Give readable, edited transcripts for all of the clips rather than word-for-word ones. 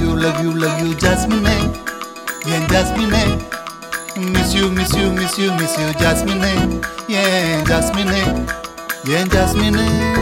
love you, Jasmine. Yeah, Jasmine. Miss you, Jasmine. Yeah, Jasmine. Yeah, Jasmine.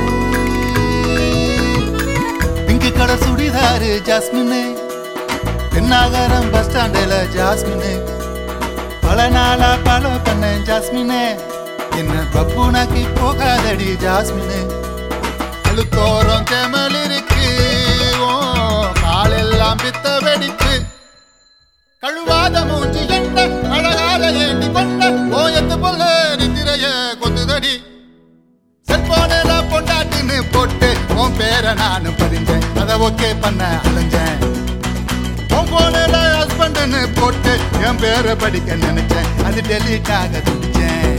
Pink color sudidar, Jasmine. Nagaram bus stand la Jasmine. Pala nala palo panne Jasmine. Enna babbuna ki pogadadi Jasmine. Alukoram temal irukku o kaalellam pitta vedikku கழுவாத மூஞ்சி என்ன அழகாக ஏண்டி கொண்ட ஓயத்து பொல்ல நித்திரைய கொந்துதடி செல்போனில பொண்டாட்டின்னு போட்டு உன் பேரை நானும் பதிஞ்சேன் அதை ஓகே பண்ண அலைஞ்சேன் உன் போனில ஹஸ்பண்ட்னு போட்டு என் பேரை படிக்க நினைச்சேன் அது டெலீட் ஆக துடிச்சேன்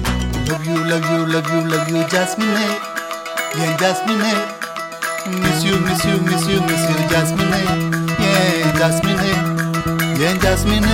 love you Jasmine yeah Jasmine miss you Jasmine yeah Jasmine yeah Jasmine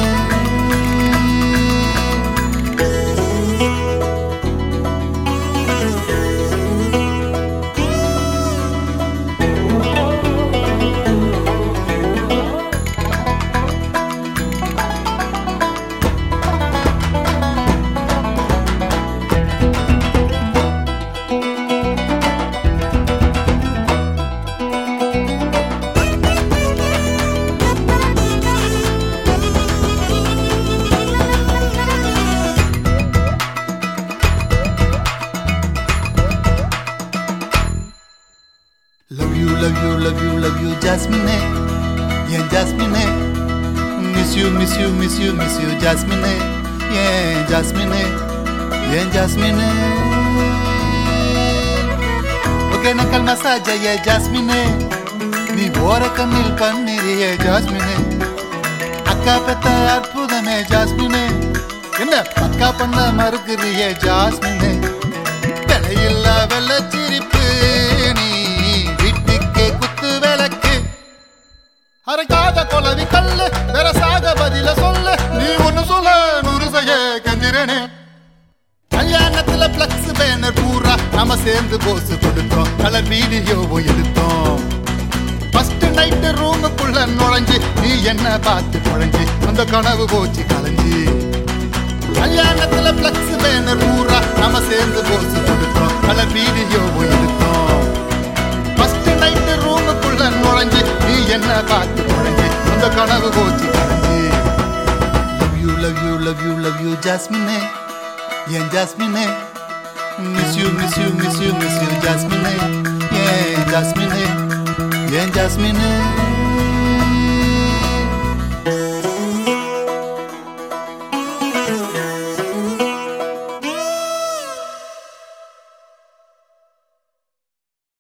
Love you Jasmine yeah Jasmine miss you Jasmine yeah Jasmine yeah Jasmine okay nakal massage yeah Jasmine nee bora kannil panniriye Jasmine akka petta arpudame Jasmine enna pakka panna marukriye Jasmine telayilla vella chirippu அரைக்காத கொலவி கல்லு வெரசாக பதில சொல்லு நீ ஒன்னு சொல்ல நூறு செய்ய கஞ்சிரனே கல்யாணத்துல flux banner பூரா நாம சேர்ந்து போஸ் கொடுத்தோம் கலர் வீடியோவோ எடுத்தோம் ஃபர்ஸ்ட் நைட் ரூமுக்குள்ள நுழைஞ்சு நீ என்ன பார்த்து குழஞ்சி அந்த கனவு போச்சு கலைஞ்சி கல்யாணத்துல பிளக்ஸ் பேனர் பூரா நாம சேர்ந்து போஸ் கொடுத்தோம் கலர் வீடியோவோ எடுத்தோம் ஃபர்ஸ்ட் நைட் ரூமுக்குள்ள நுழைஞ்சு நீ என்ன பார்த்து குழஞ்சி அந்த கனவு போச்சு கலைஞ்சி love you Jasmine yeah Jasmine miss you Jasmine yeah Jasmine yeah Jasmine